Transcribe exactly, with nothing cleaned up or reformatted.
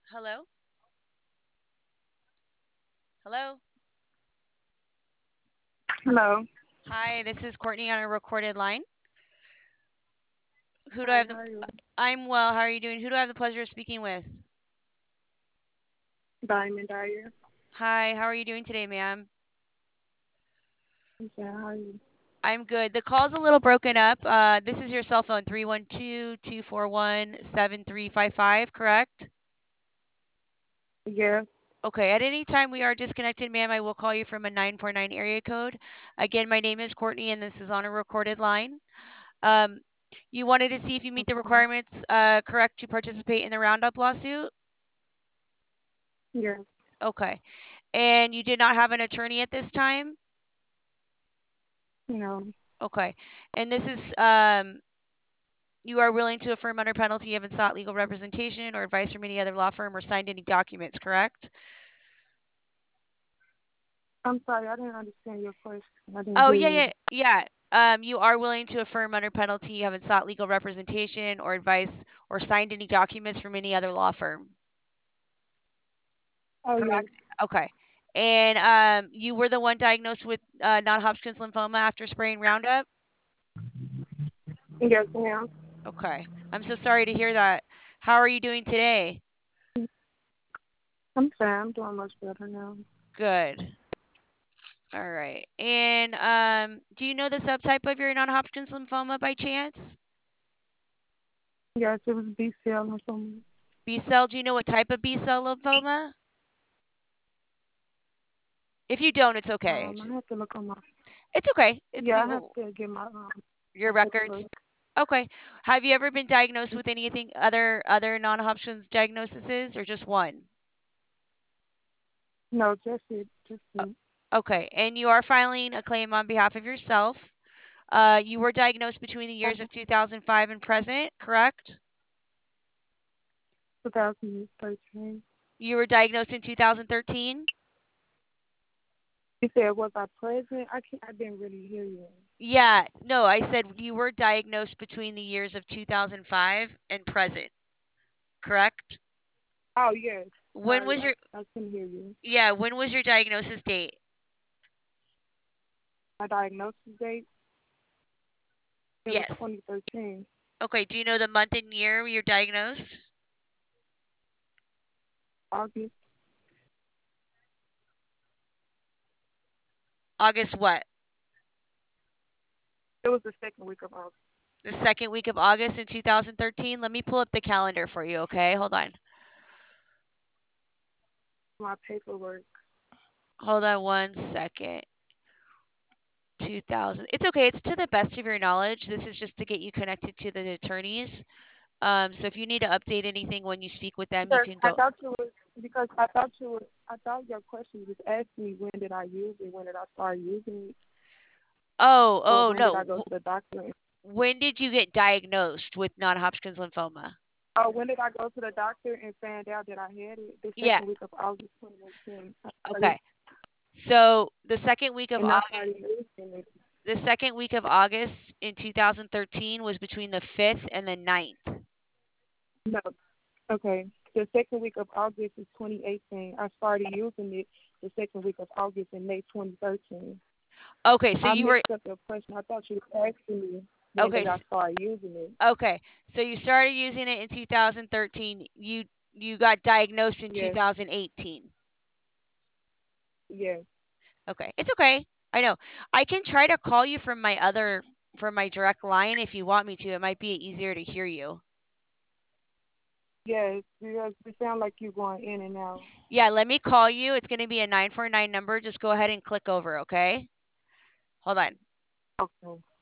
Hello? Hello? Hello. Hi, this is Courtney on a recorded line. Who do I Hi, have the how are you? I'm well. How are you doing? Who do I have the pleasure of speaking with? Diamond Dyer. Hi, how are you doing today, ma'am? I'm saying, how are you? I'm good. The call's a little broken up. Uh, this is your cell phone, three one two, two four one, seven three five five, correct? Yes. Okay, at any time we are disconnected, ma'am, I will call you from a nine four nine area code. Again, my name is Courtney, and this is on a recorded line. Um, you wanted to see if you meet the Okay. requirements uh, correct to participate in the Roundup lawsuit? Yes. Okay. And you did not have an attorney at this time? No. Okay. And this is um you are willing to affirm under penalty you haven't sought legal representation or advice from any other law firm or signed any documents, correct? I'm sorry, I didn't understand your question. I didn't Oh, hear yeah, you. yeah, yeah. Um, you are willing to affirm under penalty you haven't sought legal representation or advice or signed any documents from any other law firm, Oh, yes. correct? Okay. And um, you were the one diagnosed with uh, non-Hodgkin's lymphoma after spraying Roundup? Yes, ma'am. Okay. I'm so sorry to hear that. How are you doing today? I'm sorry, I'm doing much better now. Good. All right. And um, do you know the subtype of your non-Hodgkin's lymphoma by chance? Yes, it was B C L or something. B cell. Do you know what type of B cell lymphoma? If you don't, it's okay. Um, I have to look on my, It's okay. It's yeah, I have you, to get my, um, your my records. paperwork. Okay. Have you ever been diagnosed with anything other other non-Hodgkin's diagnoses or just one? No, just it. Just O- it. Okay. And you are filing a claim on behalf of yourself. Uh, you were diagnosed between the years of two thousand five and present, correct? twenty thirteen. You were diagnosed in two thousand thirteen? You said, was I present? I can't, I didn't really hear you. Yeah, no, I said you were diagnosed between the years of two thousand five and present, correct? Oh, yes. When Sorry, was your I, I couldn't hear you. Yeah, when was your diagnosis date? My diagnosis date, it was Yes. twenty thirteen. Okay, do you know the month and year you're diagnosed? August. August what? It was the second week of August. The second week of August in two thousand thirteen? Let me pull up the calendar for you, okay? Hold on. My paperwork. Hold on one second. two thousand. It's okay. It's to the best of your knowledge. This is just to get you connected to the attorneys. Um, so if you need to update anything when you speak with them, you Because can I go. thought you was because I thought you was I thought your question was asking me when did I use it, when did I start using it, Oh, or oh when did I go no. to the doctor. And, When did you get diagnosed with non-Hodgkin's lymphoma? oh, when did I go to the doctor and find out that I had it? The Yeah. second week of August twenty eighteen. I started, Okay. So the second week of and I August, started using it. the second week of August in two thousand thirteen was between the fifth and the ninth. No, okay. The second week of August is twenty eighteen. I started using it the second week of August in May twenty thirteen. Okay, so I you were mixed up your question. I thought you were asking me when okay, did I s- start using it. okay. So you started using it in two thousand thirteen. You you got diagnosed in Yes, two thousand eighteen. yes. Okay. It's okay. I know. I can try to call you from my other from my direct line if you want me to. It might be easier to hear you. Yes, because it sounds like you're going in and out. Yeah, let me call you. It's going to be a nine four nine number. Just go ahead and click over, okay? Hold on. Okay.